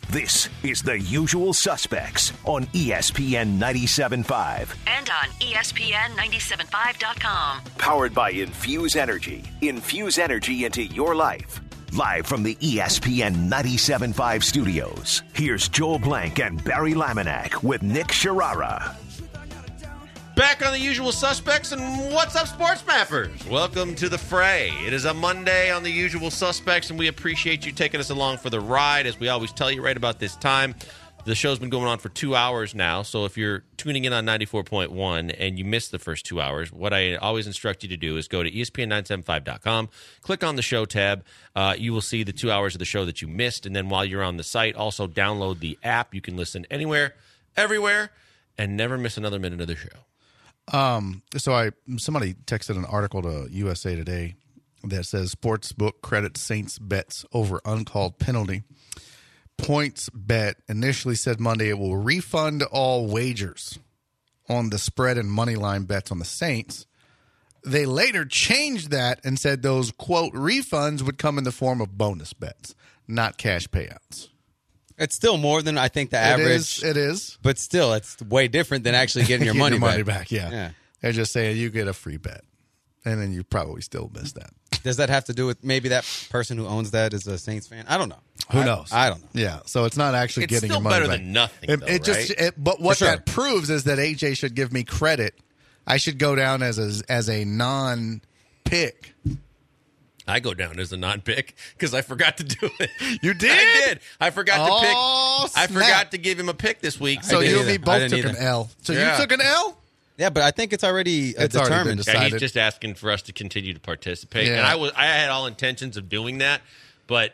This is The Usual Suspects on ESPN 97.5. And on ESPN975.com. Powered by Infuse Energy. Infuse energy into your life. Live from the ESPN 97.5 studios, here's Joel Blank and Barry Laminack with Nick Sharara. Back on The Usual Suspects, and what's up, Sports Mappers? Welcome to the fray. It is a Monday on The Usual Suspects, and we appreciate you taking us along for the ride. As we always tell you right about this time, the show's been going on for 2 hours now, so if you're tuning in on 94.1 and you missed the first 2 hours, what I always instruct you to do is go to ESPN975.com, click on the show tab. You will see the 2 hours of the show that you missed, and then while you're on the site, also download the app. You can listen anywhere, everywhere, and never miss another minute of the show. Somebody texted an article to USA Today that says Sportsbook credits Saints bets over uncalled penalty. Points Bet initially said Monday it will refund all wagers on the spread and money line bets on the Saints. They later changed that and said those, quote, refunds would come in the form of bonus bets, not cash payouts. It's still more than I think the average. It is. But still, it's way different than actually getting your money back. Yeah. They're just saying you get a free bet, and then you probably still miss that. Does that have to do with maybe that person who owns that is a Saints fan? I don't know. Who knows? I don't know. Yeah, so it's not actually It's getting still your money better back. than nothing, But what For sure. that proves is that AJ should give me credit. I should go down as a non-pick. I go down as a non-pick because I forgot to do it. You did? I did. I forgot to pick. I snap. forgot to give him a pick this week. So you and me I both didn't took an either. L. So Yeah. you took an L? Yeah, but I think it's already It's already been determined. decided. Yeah, he's just asking for us to continue to participate. Yeah. And I had all intentions of doing that, but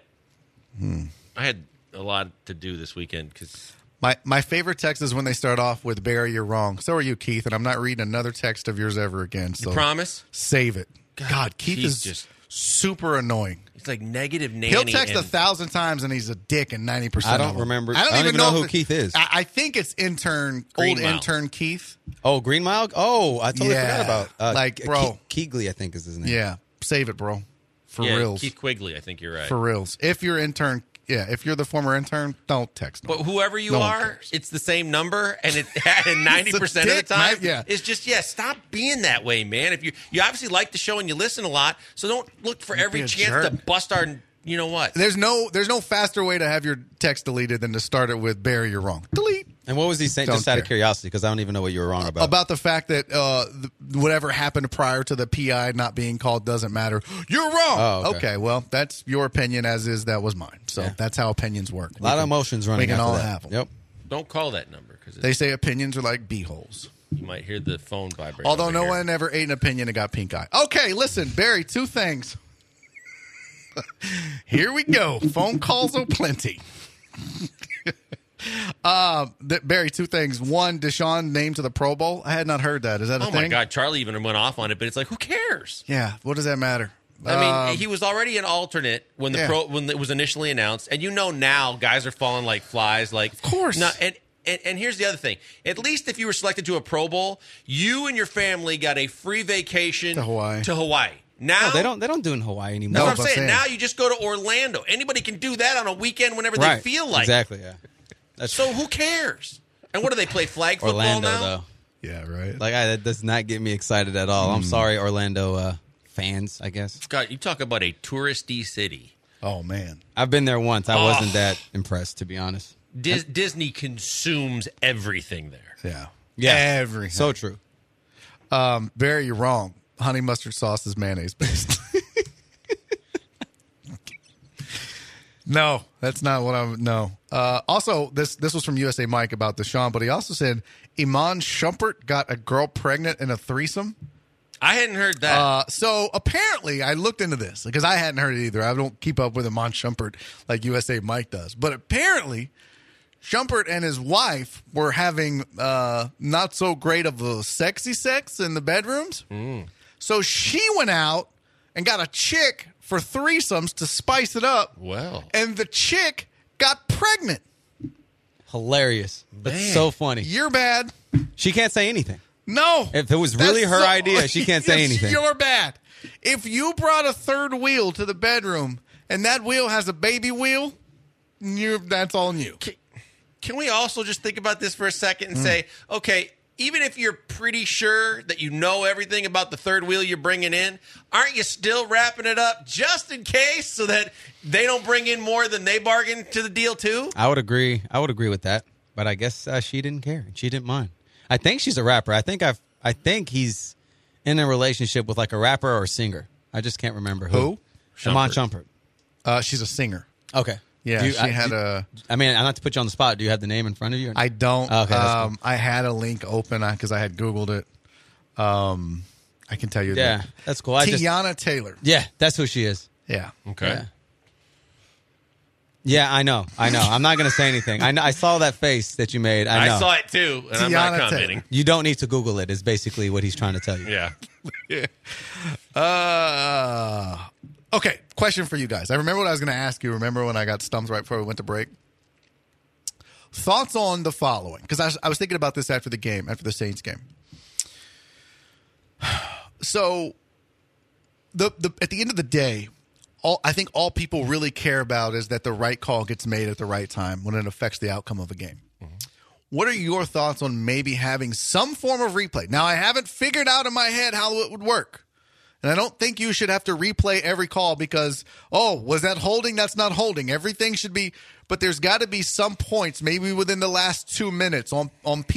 I had a lot to do this weekend because My favorite text is when they start off with Barry, you're wrong. So are you, Keith, and I'm not reading another text of yours ever again. So promise. save it. God, Keith he's is just super annoying. It's like negative nanny. He'll text and 1,000 times and he's a dick in 90%. I don't of them. remember. I don't even know who if Keith is. I think it's old Greenmile. intern Keith. Oh, Green Mile? Oh, I totally Yeah. forgot about Bro. Keegley, I think is his name. Yeah, save it, bro. For yeah, reals. Keith Quigley, I think you're right. For reals. If you're if you're the former intern, don't text him. But whoever you No one are, cares. it's the same number, and 90% of the dick, time, man. Yeah. it's just stop being that way, man. If you obviously like the show and you listen a lot, so don't look for every be a chance jerk. to bust our. You know what? There's no faster way to have your text deleted than to start it with Barry, you're wrong. Delete. And what was he saying? Don't Just out of care. curiosity, because I don't even know what you were wrong about. About the fact that whatever happened prior to the PI not being called doesn't matter. You're wrong. Oh, okay. Well, that's your opinion, as is that was mine. So that's how opinions work. a lot of emotions running. We can after all that. have them. Yep. Don't call that number because They say opinions are like beeholes. you might hear the phone vibrate. Although over no here. one ever ate an opinion and got pink eye. Okay, listen, Barry, two things. Here we go. Phone calls aplenty. Barry, two things. One, Deshaun named to the Pro Bowl. I had not heard that. Is that a Oh thing? my God, Charlie even went off on it, but it's like, who cares? Yeah. What does that matter? I mean, he was already an alternate when when it was initially announced, and now guys are falling like flies. Like, of course. And here's the other thing: at least if you were selected to a Pro Bowl, you and your family got a free vacation To Hawaii. Now No, they don't do it in Hawaii anymore. That's No, what I'm but saying. saying- Now you just go to Orlando. Anybody can do that on a weekend whenever right. they feel like. Exactly. Yeah. That's So who cares? And what do they play flag football Orlando now? though. Yeah, right. That does not get me excited at all. I'm sorry, Orlando fans. I guess God, you talk about a touristy city. Oh, man. I've been there once. I wasn't that impressed, to be honest. Disney consumes everything there. Yeah. Yeah. Everything. So true. Barry, you're wrong. Honey mustard sauce is mayonnaise based. No, that's not what I'm. No. Also, this was from USA Mike about Deshaun, but he also said Iman Shumpert got a girl pregnant in a threesome. I hadn't heard that. So apparently, I looked into this because I hadn't heard it either. I don't keep up with Iman Shumpert like USA Mike does. But apparently, Shumpert and his wife were having not so great of a sexy sex in the bedrooms. So she went out and got a chick for threesomes to spice it up. Well. And the chick got pregnant. Hilarious. That's Man. so funny. You're bad. She can't say anything. No. If it was really her idea, she can't say anything. You're bad. If you brought a third wheel to the bedroom and that wheel has a baby wheel, that's on you. Can we also just think about this for a second and say, okay, even if you're pretty sure that you know everything about the third wheel you're bringing in, aren't you still wrapping it up just in case so that they don't bring in more than they bargained to the deal too? I would agree with that, but I guess she didn't care. She didn't mind. I think she's a rapper. I think he's in a relationship with like a rapper or a singer. I just can't remember who. Iman Shumpert. She's a singer. Okay. Yeah, I mean, not to put you on the spot. Do you have the name in front of you? I don't. Okay, that's cool. I had a link open because I had Googled it. I can tell you. Yeah, that's cool. Tiana Taylor. Yeah, that's who she is. Yeah. Okay. Yeah, I know. I'm not going to say anything. I saw that face that you made. I know. I saw it too, and I'm not commenting. You don't need to Google it. Is basically what he's trying to tell you. Yeah. Okay, question for you guys. I remember what I was going to ask you. Remember when I got stumped right before we went to break? Thoughts on the following? Because I was thinking about this after the game, after the Saints game. So, at the end of the day, I think all people really care about is that the right call gets made at the right time when it affects the outcome of a game. Mm-hmm. What are your thoughts on maybe having some form of replay? Now, I haven't figured out in my head how it would work. And I don't think you should have to replay every call because, was that holding? That's not holding. Everything should be, but there's got to be some points, maybe within the last 2 minutes on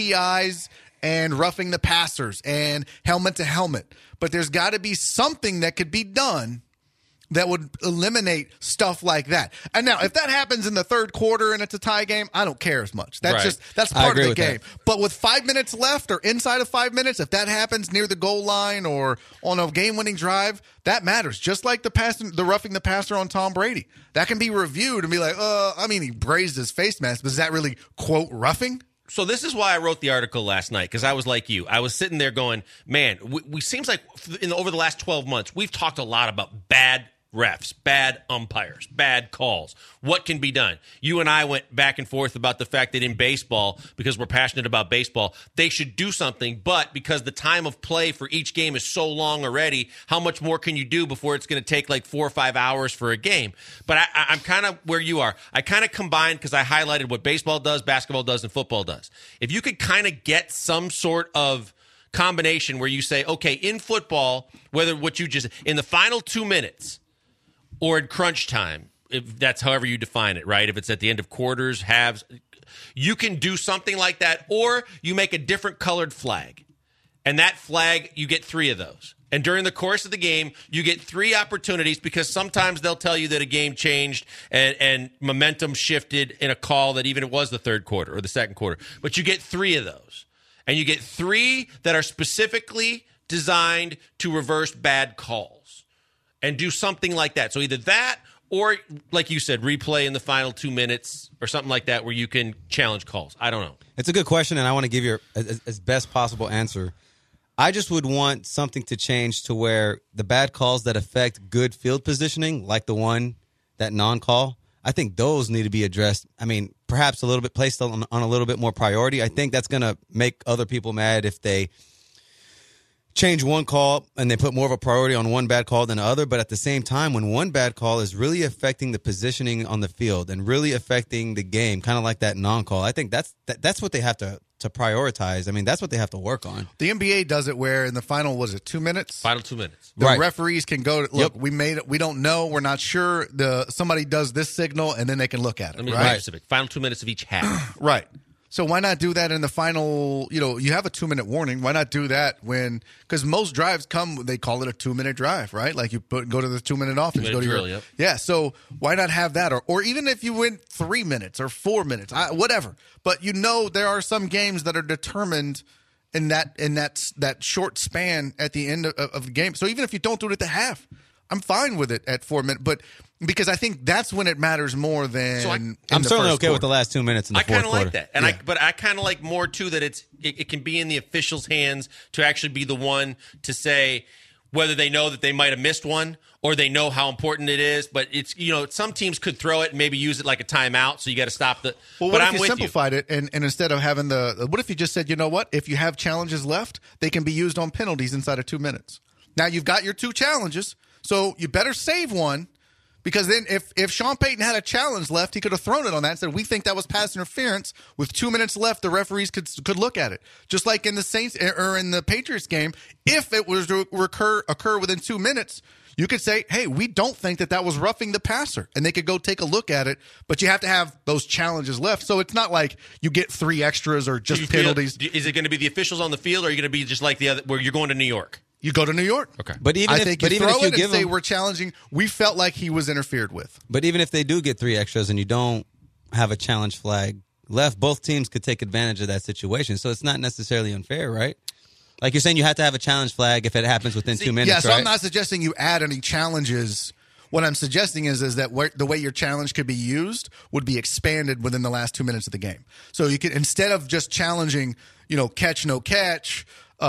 PIs and roughing the passers and helmet to helmet. But there's got to be something that could be done that would eliminate stuff like that. And now, if that happens in the third quarter and it's a tie game, I don't care as much. That's part of the game. That. But with 5 minutes left or inside of 5 minutes, if that happens near the goal line or on a game-winning drive, that matters. Just like the roughing the passer on Tom Brady. That can be reviewed and be like, he grazed his face mask, but is that really, quote, roughing? So this is why I wrote the article last night, because I was like you. I was sitting there going, man, we seems like over the last 12 months, we've talked a lot about bad refs, bad umpires, bad calls. What can be done? You and I went back and forth about the fact that in baseball, because we're passionate about baseball, they should do something, but because the time of play for each game is so long already, how much more can you do before it's going to take like 4 or 5 hours for a game? But I'm kind of where you are. I kind of combined because I highlighted what baseball does, basketball does, and football does. If you could kind of get some sort of combination where you say, okay, in football, whether what you just, in the final 2 minutes, or in crunch time, if that's however you define it, right? If it's at the end of quarters, halves, you can do something like that, or you make a different colored flag. And that flag, you get 3 of those. And during the course of the game, you get 3 opportunities because sometimes they'll tell you that a game changed and momentum shifted in a call that even it was the third quarter or the second quarter. But you get 3 of those. And you get 3 that are specifically designed to reverse bad calls. And do something like that. So either that or, like you said, replay in the final 2 minutes or something like that where you can challenge calls. I don't know. It's a good question, and I want to give you as best possible answer. I just would want something to change to where the bad calls that affect good field positioning, like the one, that non-call, I think those need to be addressed. I mean, perhaps a little bit placed on a little bit more priority. I think that's going to make other people mad if they change one call and they put more of a priority on one bad call than the other. But at the same time, when one bad call is really affecting the positioning on the field and really affecting the game, kind of like that non-call, I think that's what they have to prioritize. I mean, that's what they have to work on. The NBA does it where in the final, was it 2 minutes? Final 2 minutes. The referees can go, look, we made it. We don't know. We're not sure. Somebody does this signal, and then they can look at it. Let me be specific. Final 2 minutes of each half. Right. So why not do that in the final, you have a 2-minute warning. Why not do that because most drives they call it a 2-minute drive, right? Like you go to the 2-minute offense. 2-minute drill, yep. Yeah, so why not have that? Or even if you went 3 minutes or 4 minutes, whatever. But there are some games that are determined in that short span at the end of the game. So even if you don't do it at the half, I'm fine with it at 4 minutes. But because I think that's when it matters more than. So I'm certainly okay with the last 2 minutes in the fourth quarter. I kind of like that, but I kind of like more too that it can be in the officials' hands to actually be the one to say whether they know that they might have missed one or they know how important it is. But it's some teams could throw it and maybe use it like a timeout, so you got to stop the. Well, what if you simplified it and instead of having what if you just said, you know what? If you have challenges left, they can be used on penalties inside of 2 minutes. Now you've got your 2 challenges, so you better save one. Because then if Sean Payton had a challenge left, he could have thrown it on that and said, we think that was pass interference. With 2 minutes left, the referees could look at it. Just like in the Saints or in the Patriots game, if it was to occur within 2 minutes, you could say, hey, we don't think that was roughing the passer. And they could go take a look at it. But you have to have those challenges left. So it's not like you get 3 extras or just penalties. Is it going to be the officials on the field, or are you going to be just like the other, where you're going to New York? You go to New York. Okay. But even I if, think but you even throw if you it give and say them, we're challenging, we felt like he was interfered with. but even if they do get 3 extras and you don't have a challenge flag left, both teams could take advantage of that situation. So it's not necessarily unfair, right? Like you're saying, you have to have a challenge flag if it happens within 2 minutes. Yeah, so right? I'm not suggesting you add any challenges. What I'm suggesting is that the way your challenge could be used would be expanded within the last 2 minutes of the game. So you could, instead of just challenging, catch, no catch,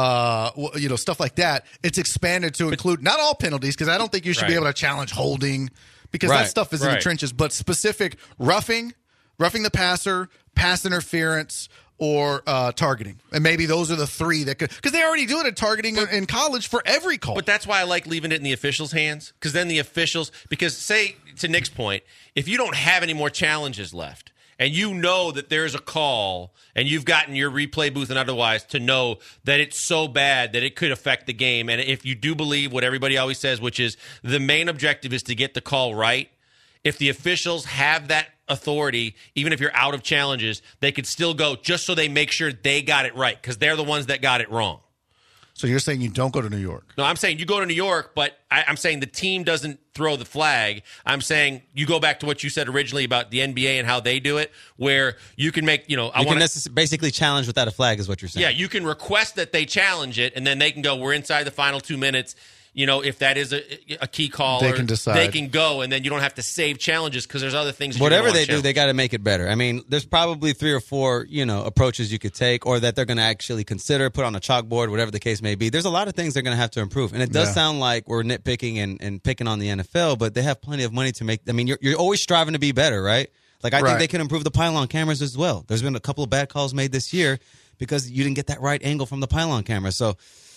stuff like that, it's expanded to include not all penalties, because I don't think you should be able to challenge holding, because that stuff is in the trenches, but specific roughing the passer, pass interference, or targeting. And maybe those are the 3 that could, because they already do it at targeting in college for every call. But that's why I like leaving it in the officials' hands, because then the officials, because say, to Nick's point, if you don't have any more challenges left, and you know that there's a call, and you've gotten your replay booth and otherwise to know that it's so bad that it could affect the game, and if you do believe what everybody always says, which is the main objective is to get the call right, if the officials have that authority, even if you're out of challenges, they could still go just so they make sure they got it right, because they're the ones that got it wrong. So you're saying you don't go to New York? No, I'm saying you go to New York, but I'm saying the team doesn't throw the flag. I'm saying you go back to what you said originally about the NBA and how they do it, where you can make, basically challenge without a flag is what you're saying. Yeah, you can request that they challenge it, and then they can go, we're inside the final 2 minutes. If that is a key call, they can decide. They can go, and then you don't have to save challenges because there's other things. Whatever they do, they got to make it better. I mean, there's probably 3 or 4, approaches you could take, or that they're going to actually consider, put on a chalkboard, whatever the case may be. There's a lot of things they're going to have to improve, and it does sound like we're nitpicking and picking on the NFL, but they have plenty of money to make. I mean, you're always striving to be better, right? Like I think they can improve the pylon cameras as well. There's been a couple of bad calls made this year because you didn't get that right angle from the pylon camera, so.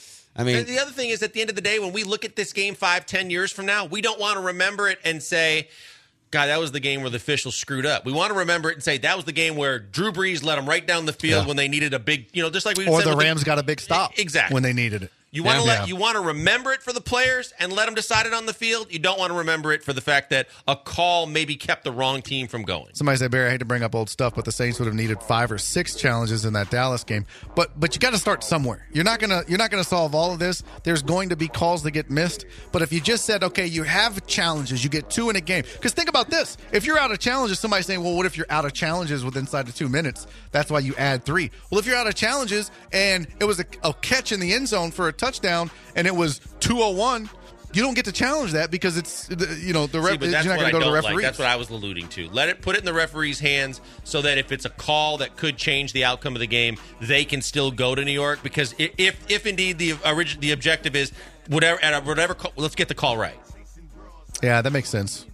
I mean, and the other thing is, at the end of the day, when we look at this game 5-10 years from now, we don't want to remember it and say, God, that was the game where the officials screwed up. We want to remember it and say that was the game where Drew Brees let them right down the field when they needed a big, just like we said. Or the Rams got a big stop when they needed it. You want to you want to remember it for the players and let them decide it on the field. You don't want to remember it for the fact that a call maybe kept the wrong team from going. Somebody said, Barry, I hate to bring up old stuff, but the Saints would have needed 5 or 6 challenges in that Dallas game. But you got to start somewhere. You're not gonna solve all of this. There's going to be calls that get missed. But if you just said, okay, you have challenges, you get 2 in a game. Because think about this: if you're out of challenges, somebody's saying, well, what if you're out of challenges with inside of 2 minutes? That's why you add 3. Well, if you're out of challenges and it was a catch in the end zone for a touchdown, and it was 201, you don't get to challenge that because it's the you're not going to go to the referee. That's what I was alluding to. Put it in the referee's hands so that if it's a call that could change the outcome of the game, they can still go to New York. Because if indeed the objective is whatever call, let's get the call right. Yeah, that makes sense.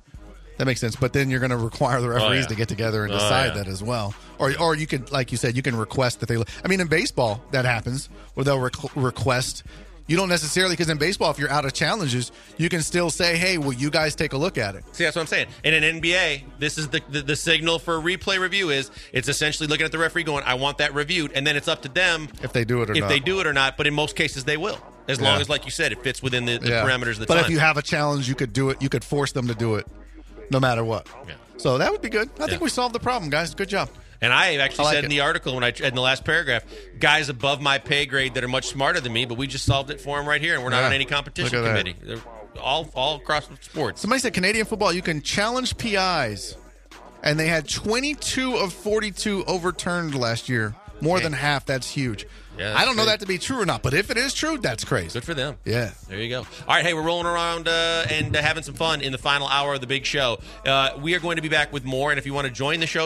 But then you're going to require the referees to get together and decide that as well. Or you could, like you said, you can request that they. I mean, in baseball that happens where they'll request. You don't necessarily, because in baseball, if you're out of challenges, you can still say, hey, will you guys take a look at it? See, that's what I'm saying. In an NBA, this is the signal for a replay review is it's essentially looking at the referee going, I want that reviewed. And then it's up to them if they do it or not. But in most cases, they will. As long as, like you said, it fits within the parameters of the time. But if you have a challenge, you could do it. You could force them to do it no matter what. Yeah. So that would be good. I think we solved the problem, guys. Good job. And I actually said in the article in the last paragraph, guys above my pay grade that are much smarter than me, but we just solved it for them right here, and we're not on any competition committee. They're all across sports. Somebody said Canadian football, you can challenge PIs, and they had 22 of 42 overturned last year. More than half. That's huge. Yeah, I don't know that to be true or not, but if it is true, that's crazy. Good for them. Yeah. There you go. All right, hey, we're rolling around and having some fun in the final hour of the big show. We are going to be back with more, and if you want to join the show,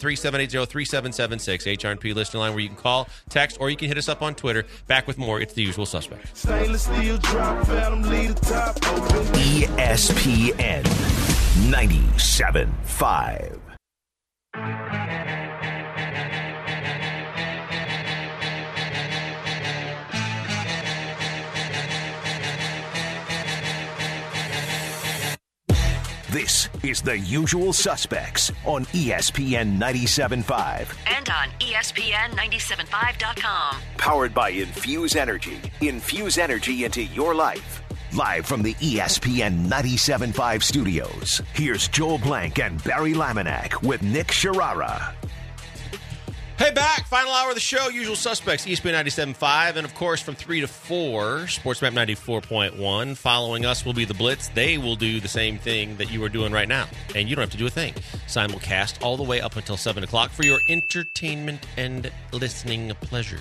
713-780-3776, HRP listener line where you can call, text, or you can hit us up on Twitter. Back with more. It's The Usual Suspects. Stainless steel drop, phantom leader top. ESPN 97.5. This is The Usual Suspects on ESPN 97.5. And on ESPN975.com. Powered by Infuse Energy. Infuse energy into your life. Live from the ESPN 97.5 studios, here's Joel Blank and Barry Laminack with Nick Sharara. Hey, back. Final hour of the show. Usual Suspects, ESPN 97.5. And, of course, from 3 to 4, SportsMap 94.1. Following us will be the Blitz. They will do the same thing that you are doing right now. And you don't have to do a thing. Simulcast all the way up until 7 o'clock for your entertainment and listening pleasure.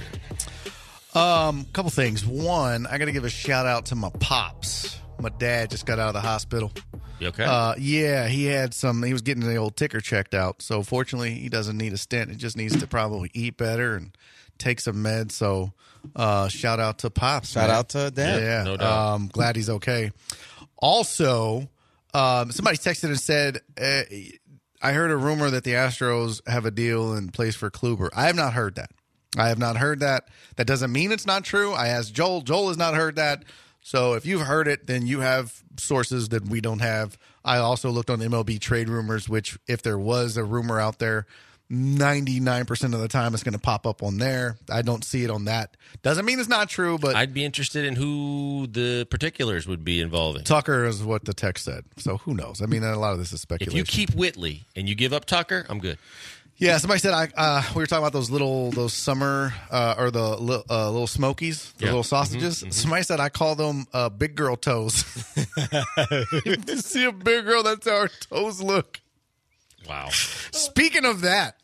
Couple things. One, I got to give a shout out to my pops. My dad just got out of the hospital. You okay? Yeah, he was getting the old ticker checked out. So fortunately, he doesn't need a stent. He just needs to probably eat better and take some meds. So shout out to pops. Shout out to Dad. Yeah, no doubt. Glad he's okay. Also, somebody texted and said, I heard a rumor that the Astros have a deal in place for Kluber. I have not heard that. That doesn't mean it's not true. I asked Joel. Joel has not heard that. So if you've heard it, then you have sources that we don't have. I also looked on MLB trade rumors, which if there was a rumor out there, 99% of the time it's going to pop up on there. I don't see it on that. Doesn't mean it's not true, but I'd be interested in who the particulars would be involving. Tucker is what the text said. So who knows? I mean, a lot of this is speculation. If you keep Whitley and you give up Tucker, I'm good. Yeah, somebody said we were talking about those summer or the little Smokies, the little sausages. Mm-hmm. Somebody said I call them big girl toes. If you see a big girl, that's how her toes look. Wow. Speaking of that,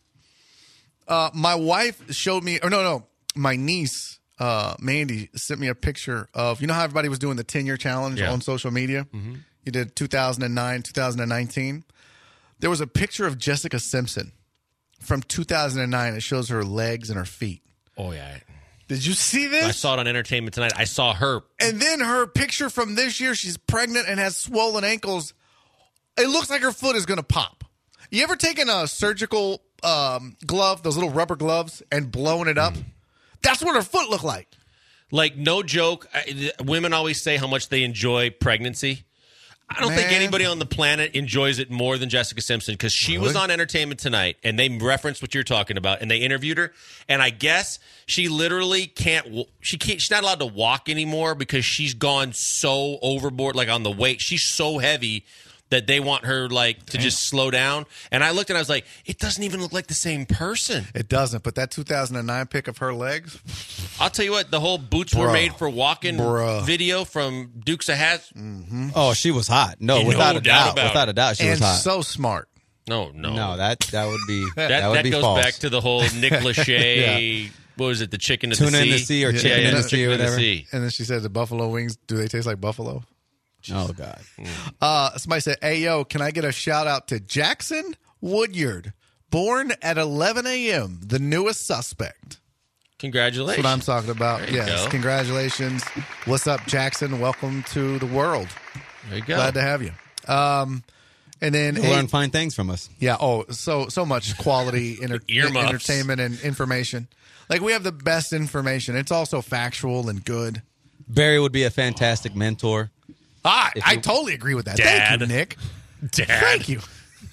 my wife showed me, my niece Mandy sent me a picture of, you know how everybody was doing the 10-year challenge on social media? Mm-hmm. You did 2009, 2019. There was a picture of Jessica Simpson from 2009. It shows her legs and her feet. Oh, yeah. Did you see this? I saw it on Entertainment Tonight. I saw her. And then her picture from this year, she's pregnant and has swollen ankles. It looks like her foot is going to pop. You ever taken a surgical glove, those little rubber gloves, and blown it up? That's what her foot looked like. Like, no joke, women always say how much they enjoy pregnancy. I don't think anybody on the planet enjoys it more than Jessica Simpson, because she was on Entertainment Tonight, and they referenced what you're talking about, and they interviewed her, and I guess she literally she's not allowed to walk anymore because she's gone so overboard, like on the weight. She's so heavy that they want her to just slow down. And I looked and I was like, it doesn't even look like the same person. It doesn't, but that 2009 pic of her legs. I'll tell you what, the whole boots were made for walking video from Dukes of Hazzard. Mm-hmm. Oh, she was hot. No, without a doubt. Without a doubt, she was hot. And so smart. No, that would be that be goes false. back to the whole Nick Lachey. What was it? The chicken in Tuna the sea? in the sea or chicken in the sea or whatever. And then she said the buffalo wings, do they taste like buffalo? Oh, God. Somebody said, hey, yo, can I get a shout out to Jackson Woodyard, born at 11 a.m., the newest suspect? Congratulations. That's what I'm talking about. Yes, go. Congratulations. What's up, Jackson? Welcome to the world. There you go. Glad to have you. And then You'll learn fine things from us. Yeah. Oh, so much quality entertainment and information. Like, we have the best information. It's also factual and good. Barry would be a fantastic mentor. I totally agree with that. Dad. Thank you, Nick. Dad. Thank you.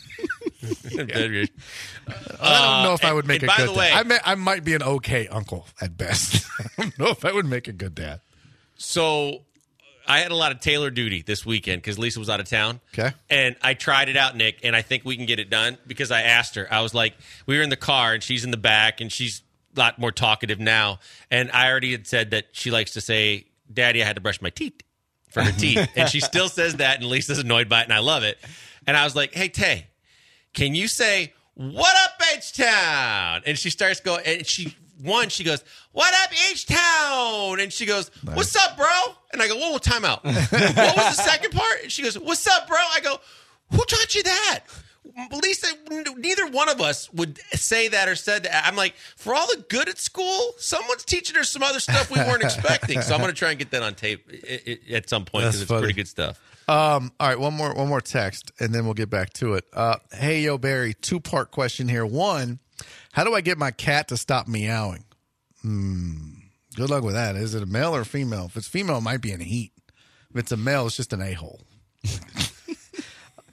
I don't know if I would make a good dad. I might be an okay uncle at best. I don't know if I would make a good dad. So I had a lot of Taylor duty this weekend because Lisa was out of town. Okay. And I tried it out, Nick, and I think we can get it done because I asked her. I was like, we were in the car, and she's in the back, and she's a lot more talkative now. And I already had said that she likes to say, Daddy, I had to brush my teeth. For her teeth. And she still says that, and Lisa's annoyed by it, and I love it. And I was like, hey, Tay, can you say, what up, H-Town? And she starts going, and she goes, what up, H-Town? And she goes, what's up, bro? And I go, whoa, time out. What was the second part? And she goes, what's up, bro? I go, who taught you that? Lisa, neither one of us would say that or said that. I'm like, for all the good at school, someone's teaching her some other stuff we weren't expecting. So I'm going to try and get that on tape at some point because it's pretty good stuff. All right, one more text, and then we'll get back to it. Hey, yo, Barry, 2-part question here. One, how do I get my cat to stop meowing? Good luck with that. Is it a male or a female? If it's female, it might be in heat. If it's a male, it's just an a-hole.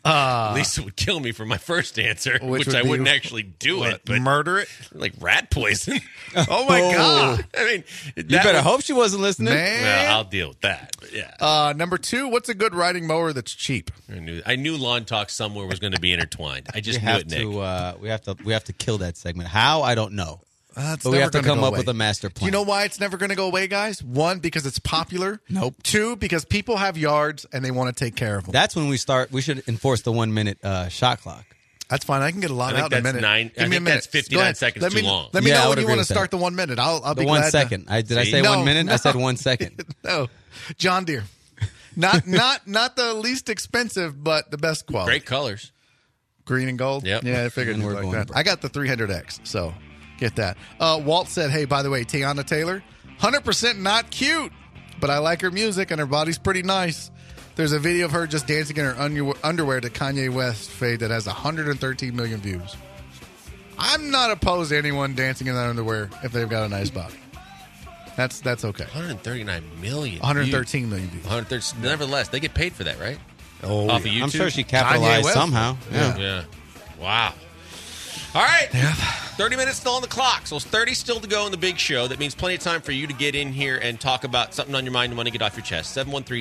Lisa would kill me for my first answer, which would I be wouldn't actually do it, but murder it. like rat poison. Oh my God! I mean, You better hope she wasn't listening. Man. Well, I'll deal with that. But yeah, Number 2, what's a good riding mower that's cheap? I knew Lawn Talk somewhere was going to be intertwined. I just We knew have it, Nick. to. We have to kill that segment. How? I don't know. It's But we never have to gonna come go up away. with a master Do plan. you know why it's never going to go away, guys? 1, because it's popular. Nope. 2, because people have yards and they want to take care of them. That's when we start. We should enforce the 1 minute shot clock. That's fine. I can get a lot I think out in a that's minute. nine- Give I me a think minute. that's 59 Go ahead. seconds let me, too long. Let me Yeah, I know would when you agree want to with start that. the 1 minute. I'll The be 1 glad. second. Did I See? say No, 1 minute? no. I said 1 second. No, John Deere. Not the least expensive, but the best quality. Great colors. Green and gold. Yep. Yeah, I figured And you'd we're like going that. brown. I got the 300X, so get that. Walt said, "Hey, by the way, Tiana Taylor, 100% not cute, but I like her music and her body's pretty nice." There's a video of her just dancing in her underwear to Kanye West fade that has 113 million views. I'm not opposed to anyone dancing in their underwear if they've got a nice body. That's okay. 139 million. 113 million views. 113. Nevertheless, they get paid for that, right? Oh, Off of YouTube. I'm sure she Kanye capitalized West. somehow. Yeah. Yeah. Wow. All right. 30 minutes still on the clock. So it's 30 still to go in the big show. That means plenty of time for you to get in here and talk about something on your mind you want to get off your chest.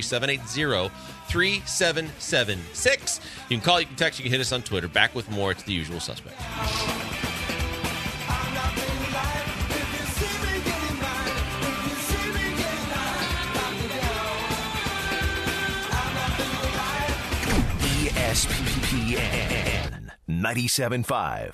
713-780-3776. You can call, you can text, you can hit us on Twitter. Back with more. It's The Usual Suspects. ESPN 97.5.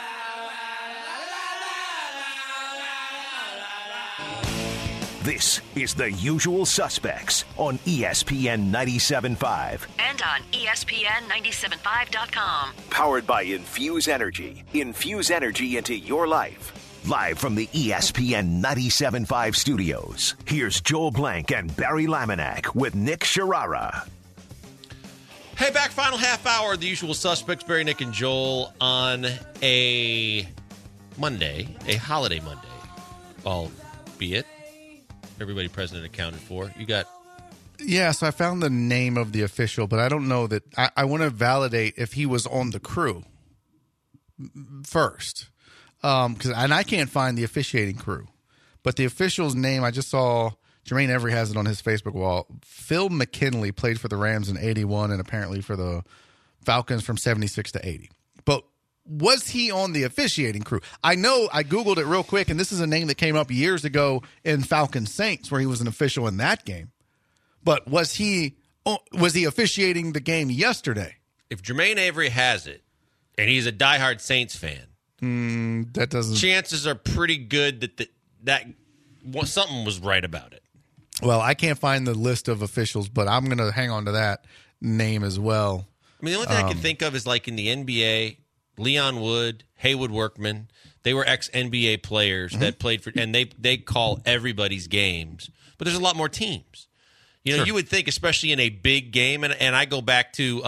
This is The Usual Suspects on ESPN 97.5. And on ESPN975.com. Powered by Infuse Energy. Infuse energy into your life. Live from the ESPN 97.5 studios, here's Joel Blank and Barry Laminack with Nick Sharara. Hey, back final half hour of The Usual Suspects. Barry, Nick, and Joel on a Monday, a holiday Monday, albeit everybody present and accounted for. You got Yeah, so I found the name of the official, but I don't know that. I want to validate if he was on the crew first, and I can't find the officiating crew. But the official's name, I just saw Jermaine Every has it on his Facebook wall. Phil McKinley played for the Rams in 81 and apparently for the Falcons from 76 to 80. But was he on the officiating crew? I know I Googled it real quick, and this is a name that came up years ago in Falcons Saints where he was an official in that game. But was he officiating the game yesterday? if Jermaine Avery has it, and he's a diehard Saints fan, That doesn't. chances are pretty good that something was right about it. Well, I can't find the list of officials, but I'm going to hang on to that name as well. I mean, the only thing I can think of is like in the NBA, Leon Wood, Haywood Workman. They were ex-NBA players that played for, and they call everybody's games. But there's a lot more teams. You know, you would think, especially in a big game, and I go back to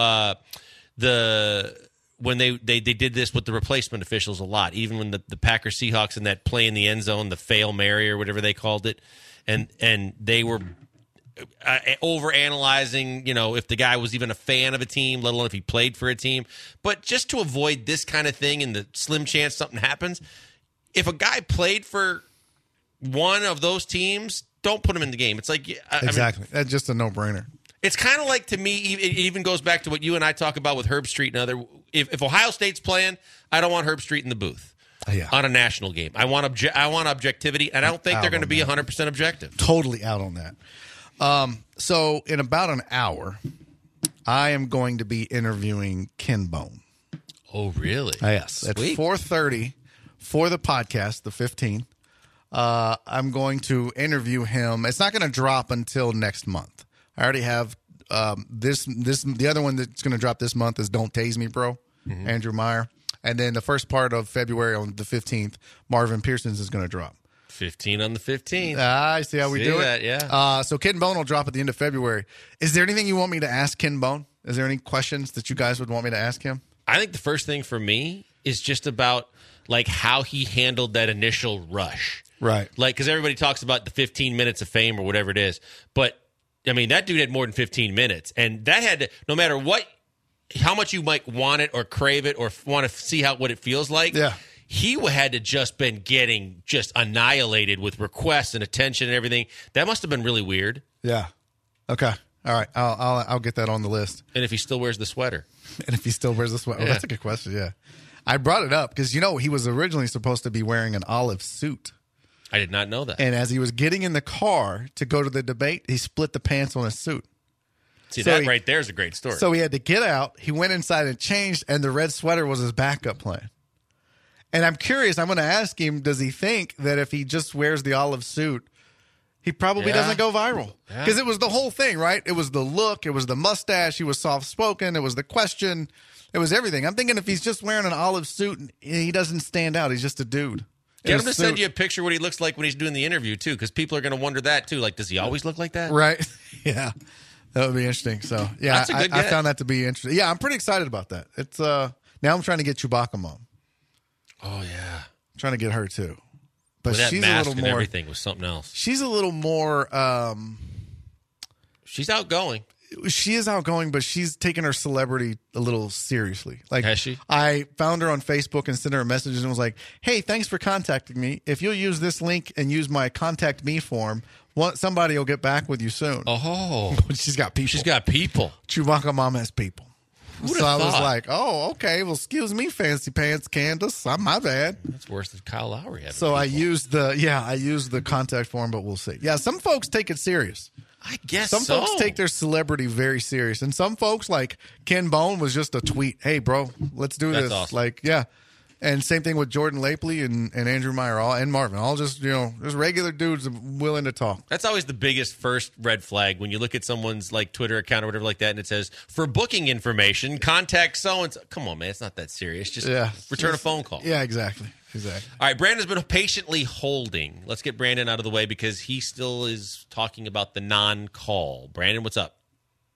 when they did this with the replacement officials a lot, even when the Packers Seahawks in that play in the end zone, the Fail Mary or whatever they called it, and they were over analyzing, you know, if the guy was even a fan of a team, let alone if he played for a team. But just to avoid this kind of thing and the slim chance something happens, if a guy played for one of those teams, don't put him in the game. It's like Exactly. That's just a no-brainer. It's kind of like, to me, it even goes back to what you and I talk about with Herb Street and other. If Ohio State's playing, I don't want Herb Street in the booth on a national game. I want objectivity, and I don't think they're going to be 100% objective. Totally out on that. So in about an hour, I am going to be interviewing Ken Bone. Oh, really? Yes. At 4:30 for the podcast, the 15th. I'm going to interview him. It's not going to drop until next month. I already have the other one that's going to drop this month is Don't Tase Me, Bro, Andrew Meyer. And then the first part of February on the 15th, Marvin Pearson's is going to drop. 15 on the 15th. I see how we See do that, it. yeah. So Ken Bone will drop at the end of February. Is there anything you want me to ask Ken Bone? Is there any questions that you guys would want me to ask him? I think the first thing for me is just about like how he handled that initial rush. Right. Like, because everybody talks about the 15 minutes of fame or whatever it is. But, I mean, that dude had more than 15 minutes. And that had to, no matter what how much you might want it or crave it or want to see what it feels like. Yeah. He had to just been getting just annihilated with requests and attention and everything. That must have been really weird. Yeah. Okay. All right. I'll get that on the list. And if he still wears the sweater. And if he still wears the sweater. Yeah. Oh, that's a good question. Yeah. I brought it up because, he was originally supposed to be wearing an olive suit. I did not know that. And as he was getting in the car to go to the debate, he split the pants on his suit. See, so that he- right there is a great story. So he had to get out. He went inside and changed, and the red sweater was his backup plan. And I'm curious, I'm going to ask him, does he think that if he just wears the olive suit, he probably Yeah. doesn't go viral? Yeah. Because it was the whole thing, right? It was the look. It was the mustache. He was soft-spoken. It was the question. It was everything. I'm thinking if he's just wearing an olive suit, he doesn't stand out. He's just a dude. Get him to send you a picture of what he looks like when he's doing the interview, too, because people are going to wonder that, too. Like, does he always look like that? Right. Yeah. That would be interesting. So, yeah, That's a good I get. found that to be interesting. Yeah, I'm pretty excited about that. It's now I'm trying to get Chewbacca mom. Oh, yeah. I'm trying to get her, too. But With that she's mask a little and more. everything was something else. She's a little more. She's outgoing. She is outgoing, but she's taking her celebrity a little seriously. Like, Has she? I found her on Facebook and sent her a message and was like, "Hey, thanks for contacting me. If you'll use this link and use my contact me form, somebody will get back with you soon." Oh. She's got people. She's got people. Chewbacca mom has people. Who'd So I have was thought? like, "Oh, okay. Well, excuse me, fancy pants, Candace. My bad." That's worse than Kyle Lowry having So I people. used the contact form, but we'll see. Yeah, some folks take it serious. I guess Some so. folks take their celebrity very serious, and some folks, like Ken Bone, was just a tweet. Hey, bro, let's do That's this. awesome. Like, yeah. And same thing with Jordan Lapley and Andrew Meyer, and Marvin, all just just regular dudes willing to talk. That's always the biggest first red flag when you look at someone's like Twitter account or whatever like that, and it says for booking information, contact so and so. Come on, man, it's not that serious. Just return a phone call. Yeah, exactly. All right, Brandon's been patiently holding. Let's get Brandon out of the way because he still is talking about the non-call. Brandon, what's up?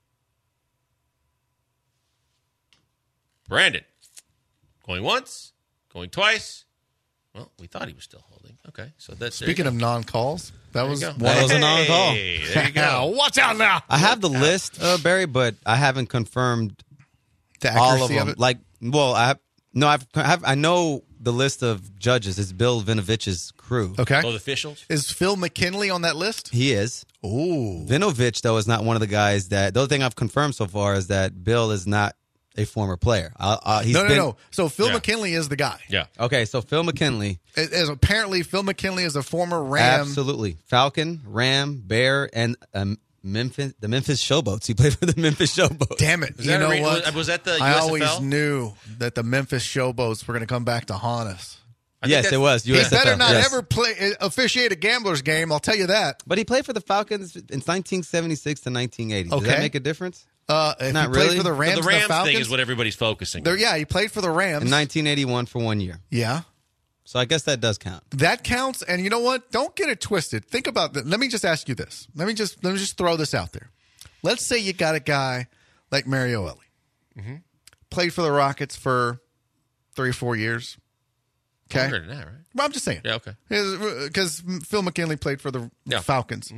Brandon, going once, going twice. Well, we thought he was still holding. Okay, so that's Speaking of non-calls, that was go. one. That was a non-call. Hey, there you go. Watch out now. I have the list, Barry, but I haven't confirmed The all of accuracy them. of it. Like, well, I know the list of judges. It's Bill Vinovich's crew. Okay. Oh, the officials? Is Phil McKinley on that list? He is. Ooh. Vinovich, though, is not one of the guys that. The only thing I've confirmed so far is that Bill is not a former player. No. So Phil Yeah. McKinley is the guy. Yeah. Okay, so Phil McKinley, Apparently, Phil McKinley is a former Ram. absolutely Falcon, Ram, Bear, and the Memphis Showboats. He played for the Memphis Showboats. Damn it. Was You that know a what? was that the I USFL? always knew that the Memphis Showboats were going to come back to haunt us. I think Yes, that's- it was. He USFL, better not yes. ever officiate a gambler's game, I'll tell you that. But he played for the Falcons in 1976 to 1980. Does that Okay. make a difference? If Not he played really. for the But Rams, the and Rams Falcons, thing is what everybody's focusing on. he played for the Rams. In 1981 for 1 year. Yeah. So I guess that does count. That counts, and you know what? Don't get it twisted. Think about that. Let me just ask you this. Let me just throw this out there. Let's say you got a guy like Mario Ellie. Mm-hmm. Played for the Rockets for 3 or 4 years. Okay. Longer than that, right? Well, I'm just saying. Yeah, okay. Because Phil McKinley played for the Yeah. Falcons.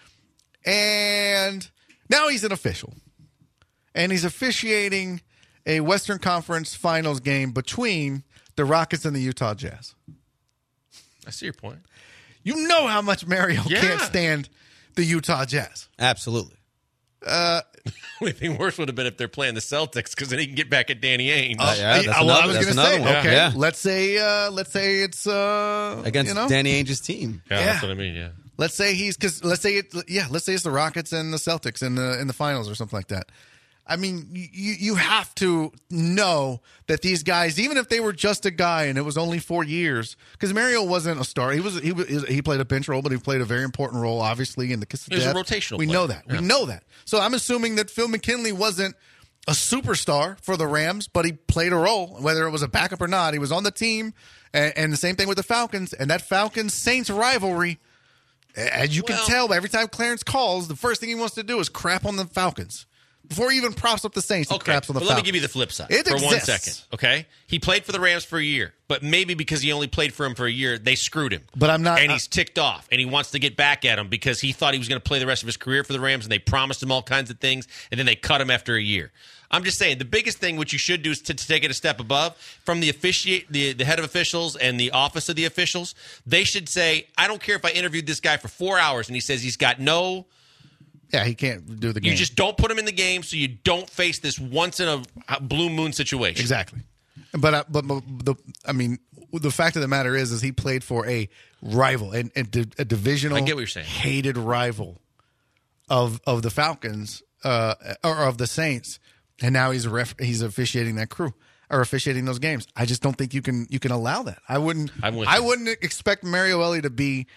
And now he's an official. And he's officiating a Western Conference Finals game between the Rockets and the Utah Jazz. I see your point. You know how much Mario Yeah. can't stand the Utah Jazz. Absolutely. Only thing worse would have been if they're playing the Celtics because then he can get back at Danny Ainge. Yeah, that's Well, I was that's going to say, another one. okay, Yeah. let's say it's Against you know, Danny Ainge's team. Yeah, yeah. that's what I mean. Yeah. let's say let's say it's the Rockets and the Celtics in the finals or something like that. I mean, you have to know that these guys, even if they were just a guy and it was only 4 years, because Mario wasn't a star. He played a bench role, but he played a very important role, obviously, in the kiss of He was a death. rotational We player. know that. Yeah. We know that. So I'm assuming that Phil McKinley wasn't a superstar for the Rams, but he played a role, whether it was a backup or not. He was on the team, and the same thing with the Falcons. And that Falcons-Saints rivalry, as you can tell, every time Clarence calls, the first thing he wants to do is crap on the Falcons. Before he even props up the Saints, he craps on the but Falcons. let me give you the flip side It for exists. 1 second, okay? He played for the Rams for a year, but maybe because he only played for him for a year, they screwed him. But I'm not- And he's ticked off, and he wants to get back at him because he thought he was going to play the rest of his career for the Rams, and they promised him all kinds of things, and then they cut him after a year. I'm just saying, the biggest thing which you should do is to take it a step above from the head of officials and the office of the officials. They should say, I don't care if I interviewed this guy for 4 hours, and he says he's got no... Yeah, he can't do the game. You just don't put him in the game so you don't face this once in a blue moon situation. Exactly. But the fact of the matter is he played for a rival and a divisional, I get what you're saying. hated rival of the Falcons or of the Saints, and now he's officiating that crew or officiating those games. I just don't think you can allow that. I wouldn't expect Mario Ellie to be.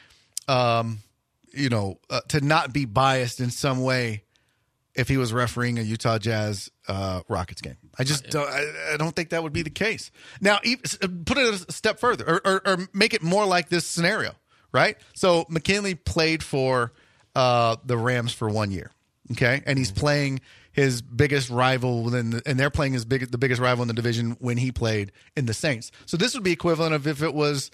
To not be biased in some way if he was refereeing a Utah Jazz Rockets game. I just I don't think that would be the case. Now, put it a step further or make it more like this scenario, right? So McKinley played for the Rams for 1 year, okay? And he's playing his biggest rival, and they're playing the biggest rival in the division when he played in the Saints. So this would be equivalent of if it was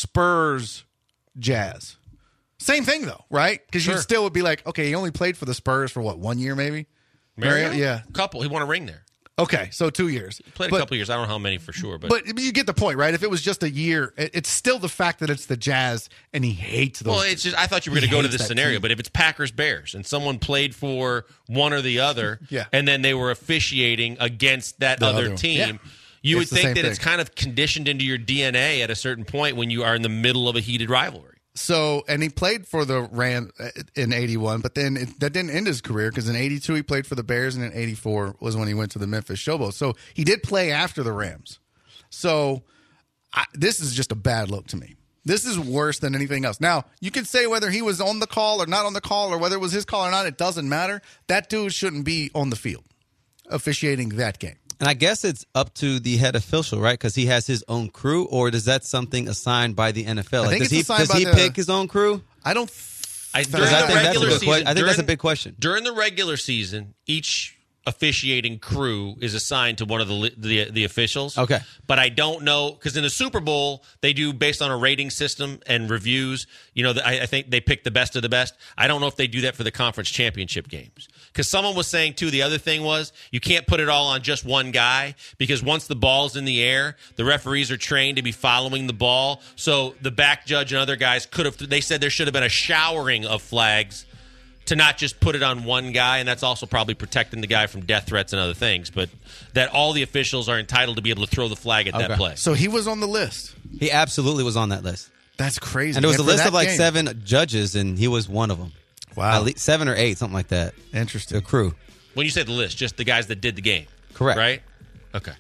Spurs Jazz. Same thing, though, right? Because you still would be like, okay, he only played for the Spurs for, 1 year maybe? Mario? Yeah. Couple. He won a ring there. Okay, so 2 years. Played a couple years. I don't know how many for sure. But you get the point, right? If it was just a year, it's still the fact that it's the Jazz and he hates those. Well, it's just I thought you were going to go to hates this that scenario, team. but if it's Packers-Bears and someone played for one or the other, Yeah. and then they were officiating against that The other other one. team, Yeah. you It's would the think same that it's thing. kind of conditioned into your DNA at a certain point when you are in the middle of a heated rivalry. So, and he played for the Rams in 81, but then that didn't end his career because in 82 he played for the Bears, and in 84 was when he went to the Memphis Showboats. So he did play after the Rams. So this is just a bad look to me. This is worse than anything else. Now, you can say whether he was on the call or not on the call or whether it was his call or not. It doesn't matter. That dude shouldn't be on the field officiating that game. And I guess it's up to the head official, right? Because he has his own crew, or is that something assigned by the NFL? I think Does it's assigned by he the- pick his own crew? I don't. During Because I the think that's a regular good season, question. I think that's a big question. During the regular season, each officiating crew is assigned to one of the officials. Okay. But I don't know, because in the Super Bowl, they do based on a rating system and reviews. I think they pick the best of the best. I don't know if they do that for the conference championship games. Because someone was saying, too, the other thing was you can't put it all on just one guy because once the ball's in the air, the referees are trained to be following the ball. So the back judge and other guys they said there should have been a showering of flags to not just put it on one guy, and that's also probably protecting the guy from death threats and other things, but that all the officials are entitled to be able to throw the flag at that Okay. play. So he was on the list. He absolutely was on that list. That's crazy. And there was a for list that of like game. 7 judges, and he was one of them. Wow. At least 7 or 8, something like that. Interesting. The crew. When you say the list, just the guys that did the game. Correct. Right? Okay.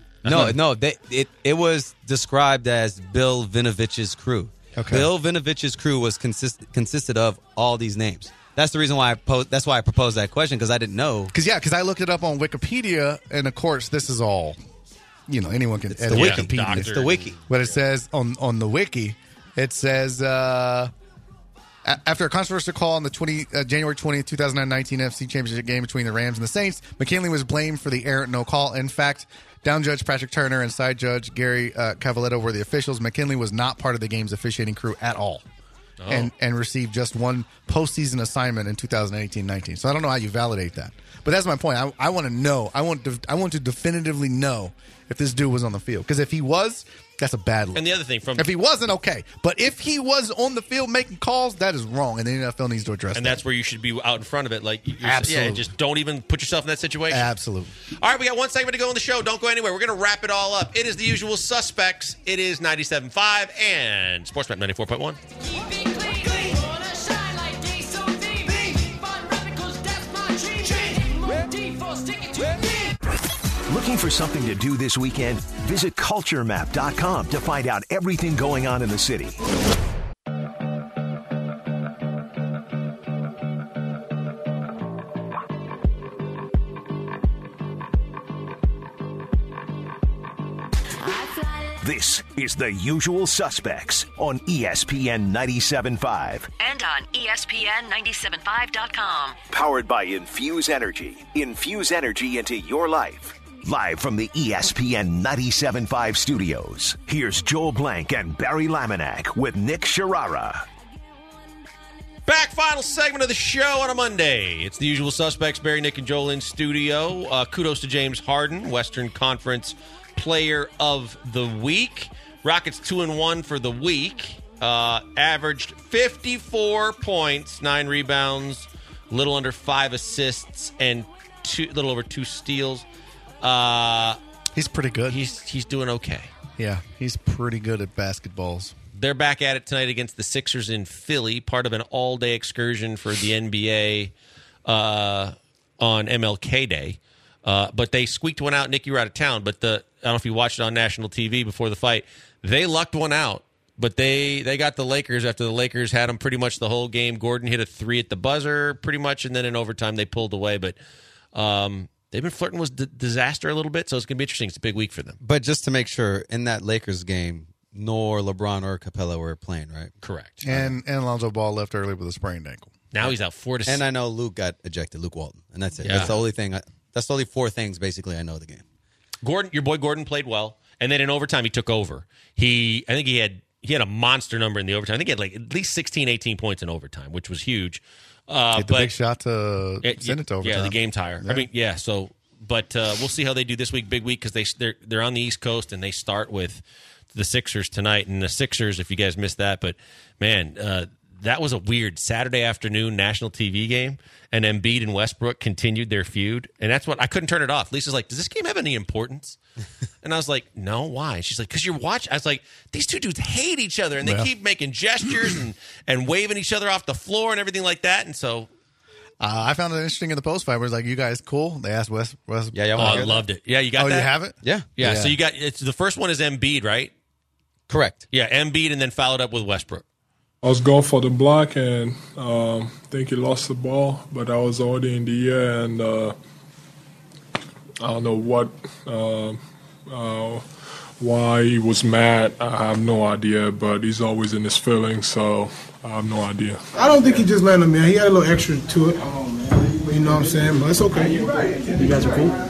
No, it was described as Bill Vinovich's crew. Okay. Bill Vinovich's crew was consisted of all these names. That's the reason why that's why I proposed that question, because I didn't know. Because I looked it up on Wikipedia, and of course, this is all, anyone can edit the wiki. Wikipedia. Doctor. It's the wiki. But it says on the wiki, it says after a controversial call on the January 20th, 2019 NFC Championship game between the Rams and the Saints, McKinley was blamed for the errant no call. In fact, down judge Patrick Turner and side judge Gary Cavaletto were the officials. McKinley was not part of the game's officiating crew at all. And received just one postseason assignment in 2018-19. So I don't know how you validate that, but that's my point. I want to know. I want to definitively know if this dude was on the field, because if he was, that's a bad look. And the other thing if he wasn't, okay, but if he was on the field making calls, that is wrong, and the NFL needs to address and that. that's where you should be out in front of it. Like, Absolutely. Yeah, just don't even put yourself in that situation. Absolutely. All right, we got one segment to go on the show. Don't go anywhere. We're going to wrap it all up. It is the usual suspects. It is 97.5 and Sportsnet 94.1. Looking for something to do this weekend? Visit culturemap.com to find out everything going on in the city. This is The Usual Suspects on ESPN 97.5. And on ESPN975.com. Powered by Infuse Energy. Infuse energy into your life. Live from the ESPN 97.5 studios, here's Joel Blank and Barry Laminack with Nick Sharara. Back, final segment of the show on a Monday. It's The Usual Suspects, Barry, Nick, and Joel in studio. Kudos to James Harden, Western Conference Player of the Week. Rockets 2-1 for the week. Averaged 54 points, 9 rebounds, a little under 5 assists, and little over 2 steals. He's pretty good. He's doing okay. Yeah, he's pretty good at basketballs. They're back at it tonight against the Sixers in Philly, part of an all-day excursion for the NBA on MLK Day. But they squeaked one out. Nick, you were out of town, but I don't know if you watched it on national TV before the fight. They lucked one out, but they got the Lakers after the Lakers had them pretty much the whole game. Gordon hit a 3 at the buzzer pretty much, and then in overtime they pulled away. But they've been flirting with disaster a little bit, so it's going to be interesting. It's a big week for them. But just to make sure, in that Lakers game, nor LeBron or Capella were playing, right? Correct. And Lonzo Ball left early with a sprained ankle. Now he's out 4 to 6. And I know Luke got ejected, Luke Walton, and that's it. Yeah. That's the only thing. That's the only 4 things basically I know of the game. Gordon, your boy Gordon played well, and then in overtime he took over. I think he had a monster number in the overtime. I think he had like at least 16, 18 points in overtime, which was huge. Hit the big shot to send it to overtime. Yeah, the game tire. Yeah. I mean, yeah. So, but we'll see how they do this week. Big week because they're on the East Coast and they start with the Sixers tonight. And the Sixers, if you guys missed that, but man, that was a weird Saturday afternoon national TV game, and Embiid and Westbrook continued their feud, and that's what I couldn't turn it off. Lisa's like, "Does this game have any importance?" And I was like, "No, why?" And she's like, "Because you're watching." I was like, "These two dudes hate each other, and they keep making gestures and waving each other off the floor and everything like that." And so, I found it interesting in the post fight where it's like, "You guys cool?" They asked Wes. Yeah, I loved it. Yeah, you got that. You have it? Yeah. So you got the first one is Embiid, right? Correct. Yeah, Embiid, and then followed up with Westbrook. I was going for the block, and I think he lost the ball, but I was already in the air, and I don't know why he was mad. I have no idea, but he's always in his feelings, so I have no idea. I don't think he just landed on me. He had a little extra to it. You know what I'm saying? But it's okay. You guys are cool?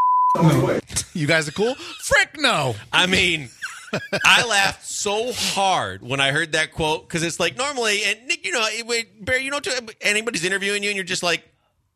No. You guys are cool? Frick no. I mean, I laughed so hard when I heard that quote because it's like normally, and Nick, Barry, anybody's interviewing you and you're just like,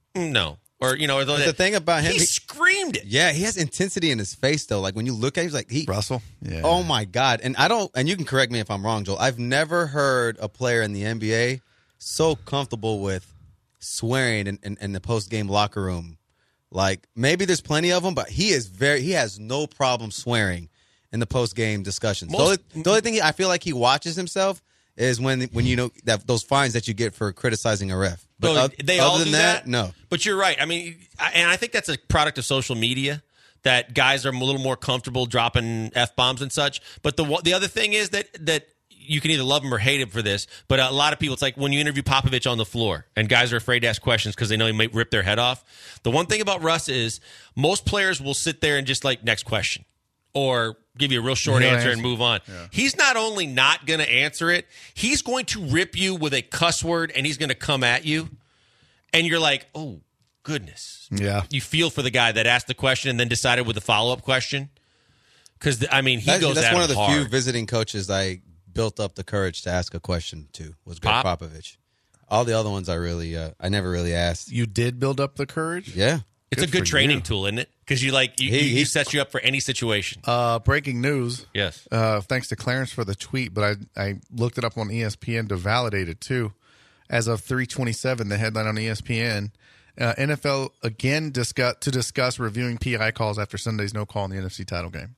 no. Or, the thing about him, he screamed it. Yeah, he has intensity in his face, though. Like, when you look at him, he's like, Russell? Yeah. Oh, my God. And and you can correct me if I'm wrong, Joel. I've never heard a player in the NBA so comfortable with swearing in the post-game locker room. Like, maybe there's plenty of them, but he has no problem swearing in the post-game discussions. The only thing I feel like he watches himself is when that those fines that you get for criticizing a ref. But they other all than do that, that? no. But you're right. I mean, and I think that's a product of social media that guys are a little more comfortable dropping F-bombs and such. But the other thing is that you can either love him or hate him for this. But a lot of people, it's like when you interview Popovich on the floor and guys are afraid to ask questions because they know he might rip their head off. The one thing about Russ is most players will sit there and just like, next question. Or give you a real short answer and move on. Yeah. He's not only not going to answer it, he's going to rip you with a cuss word and he's going to come at you. And you're like, oh, goodness. Yeah. You feel for the guy that asked the question and then decided with a follow-up question. Because, he goes That's at one of the hard. few visiting coaches I built up the courage to ask a question to was Greg Popovich. All the other ones I never really asked. You did build up the courage? Yeah. It's a good training tool, isn't it? Because he sets you up for any situation. Breaking news. Yes. Thanks to Clarence for the tweet, but I looked it up on ESPN to validate it too. As of 3:27, the headline on ESPN, NFL again to discuss reviewing PI calls after Sunday's no call in the NFC title game.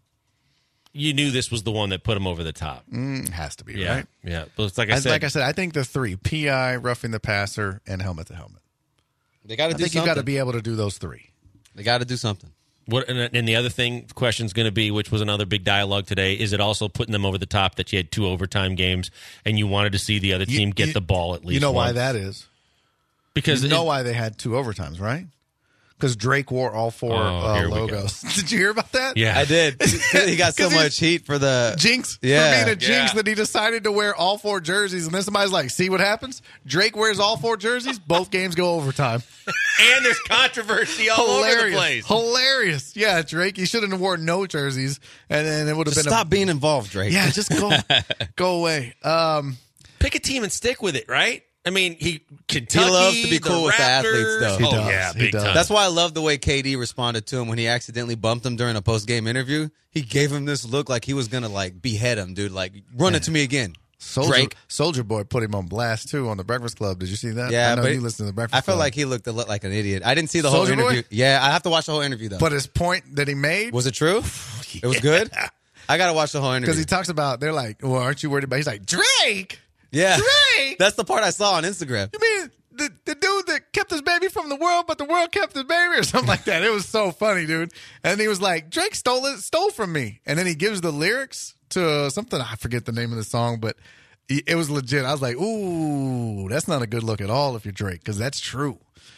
You knew this was the one that put him over the top. Has to be, yeah. right? Yeah. But it's like I said, I think the 3, PI, roughing the passer, and helmet to helmet. They got to do something. You've got to be able to do those 3. They got to do something. And the other question is going to be, which was another big dialogue today, is it also putting them over the top that you had 2 overtime games and you wanted to see the other team get the ball at least You know once? why that is? Because why they had 2 overtimes, right? because Drake wore all 4 here we go. logos. Did you hear about that? Yeah. I did. He got so 'Cause he's- much heat for the Jinx Yeah. for being a jinx Yeah. that he decided to wear all 4 jerseys, and then somebody's like, "See what happens? Drake wears all 4 jerseys. Both games go overtime." And there's controversy all over the place. Hilarious. Yeah, Drake. He shouldn't have worn no jerseys, and then it would have Just been stop being involved, Drake. Yeah, just go away. Pick a team and stick with it, right? I mean, Kentucky, He loves to be the cool with the athletes, Raptors. though. He Oh, does. yeah, He big does. time. That's why I love the way KD responded to him when he accidentally bumped him during a post-game interview. He gave him this look like he was going to, like, behead him, dude. Like, run it to me again. Drake. Soldier Boy put him on blast too on the Breakfast Club. Did you see that? Yeah, I know but you listen to the Breakfast I felt Club. like he looked like an idiot. I didn't see the whole Soulja Boy? interview. Yeah, I have to watch the whole interview, though. But his point that he made Was it true? It was good? I got to watch the whole interview. because he talks about they're like, well, aren't you worried about? He's like, Drake. Yeah. Drake! That's the part I saw on Instagram. You mean the dude that kept his baby from the world, but the world kept his baby, or something like that? It was so funny, dude. And he was like, Drake stole from me, and then he gives the lyrics to something, I forget the name of the song, but it was legit. I was like, ooh, that's not a good look at all if you're Drake, because that's true.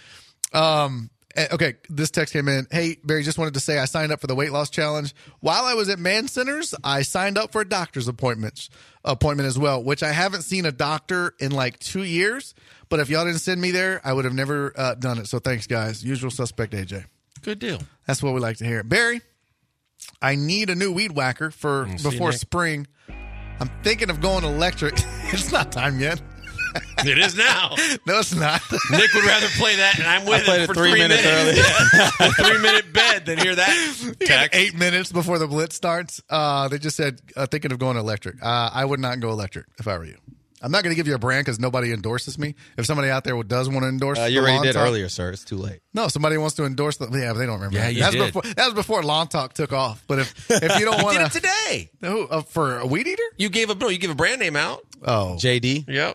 Okay, this text came in. Hey, Barry, just wanted to say I signed up for the weight loss challenge. While I was at Man Centers, I signed up for a doctor's appointment as well, which I haven't seen a doctor in like 2 years. But if y'all didn't send me there, I would have never done it. So thanks, guys. Usual suspect, AJ. Good deal. That's what we like to hear. Barry, I need a new weed whacker for before Nick. spring. I'm thinking of going electric. It's not time yet. It is now. No, it's not. Nick would rather play that, and I'm with played it for it 3 minutes early. A 3-minute bed than hear that You got text. 8 minutes before the blitz starts. They just said, thinking of going electric. I would not go electric if I were you. I'm not going to give you a brand because nobody endorses me. If somebody out there does want to endorse You the already Lawn did Talk- earlier, sir. It's too late. No, somebody wants to endorse the. Yeah, but they don't remember. Yeah, that. you That's did. That was before Lawn Talk took off. But if you don't want Did it to. today. For a weed eater? You gave a brand name out. Oh. JD. Yep.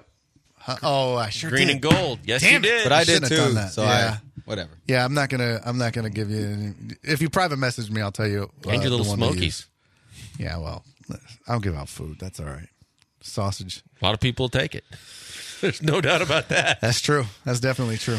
I sure Green did. and gold. Yes, Damn you it. did. But I You did shouldn't have too. done that. So Yeah. whatever. Yeah, I'm not gonna give you. If you private message me, I'll tell you. And your the little one to Smokies. use. Yeah, well, I'll give out food. That's all right. Sausage. A lot of people take it. There's no doubt about that. That's true. That's definitely true.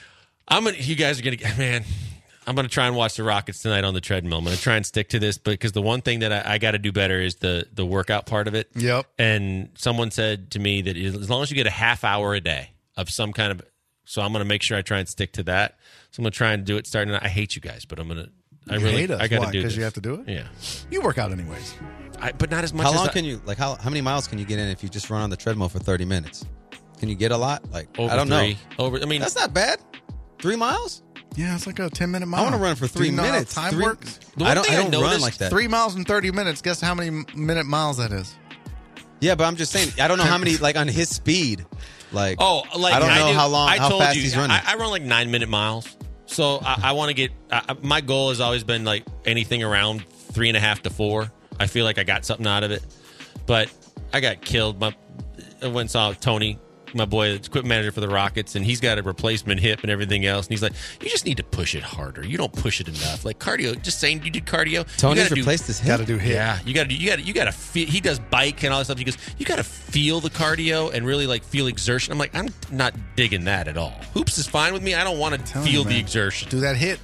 You guys are gonna, man. I'm gonna try and watch the Rockets tonight on the treadmill. I'm gonna try and stick to this because the one thing that I got to do better is the workout part of it. Yep. And someone said to me that as long as you get a half hour a day of some kind of, so I'm gonna make sure I try and stick to that. So I'm gonna try and do it starting. I hate you guys, but I'm gonna. I You really, hate us. I got Why? to do this 'Cause you have to do it? Yeah. You work out anyways. But not as much. How as long can you, how many miles can you get in if you just run on the treadmill for 30 minutes? Can you get a lot? Like, Over I don't 3. know. I mean, That's not bad. 3 miles? Yeah, it's like a 10-minute mile. I want to run for Do 3 you know how minutes. time Three- works. The one I don't thing I run noticed- like that. 3 miles and 30 minutes. Guess how many minute miles that is? Yeah, but I'm just saying, I don't know how many, like, on his speed. Like, like I don't know how told fast you, he's running. I run like 9-minute miles, so I want to get. My goal has always been like anything around 3.5 to 4. I feel like I got something out of it, but I got killed. I went and saw Tony, my boy, that's equipment manager for the Rockets, and he's got a replacement hip and everything else. And he's like, "You just need to push it harder. You don't push it enough. Like cardio. Just saying, you did cardio. Tony's you gotta replaced his hip. Got to do hit. Yeah, you got to feel. He does bike and all that stuff. He goes, you got to feel the cardio and really like feel exertion. I'm like, I'm not digging that at all. Hoops is fine with me. I don't want to Telling feel you, the man. exertion. Do that hit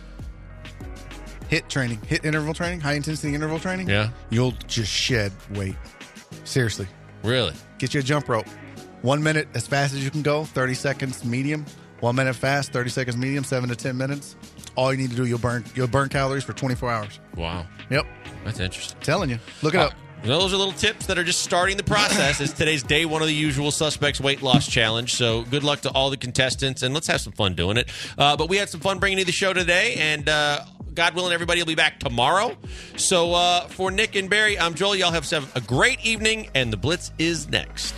training, hit interval training, high intensity interval training. Yeah. You'll just shed weight. Seriously. Really? Get you a jump rope. 1 minute as fast as you can go, 30 seconds medium. 1 minute fast, 30 seconds medium, 7 to 10 minutes. All you need to do, you'll burn calories for 24 hours. Wow, Yep. that's interesting. Telling you. Look it up. Those are little tips that are just starting the process. It's today's day one of the Usual Suspects weight loss challenge. So good luck to all the contestants, and let's have some fun doing it. But we had some fun bringing you the show today, and God willing, everybody will be back tomorrow. So for Nick and Barry, I'm Joel. Y'all have a great evening, and the Blitz is next.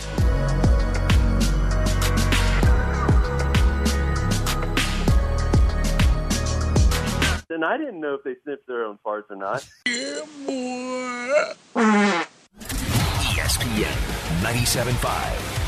And I didn't know if they sniffed their own farts or not. ESPN 97.5.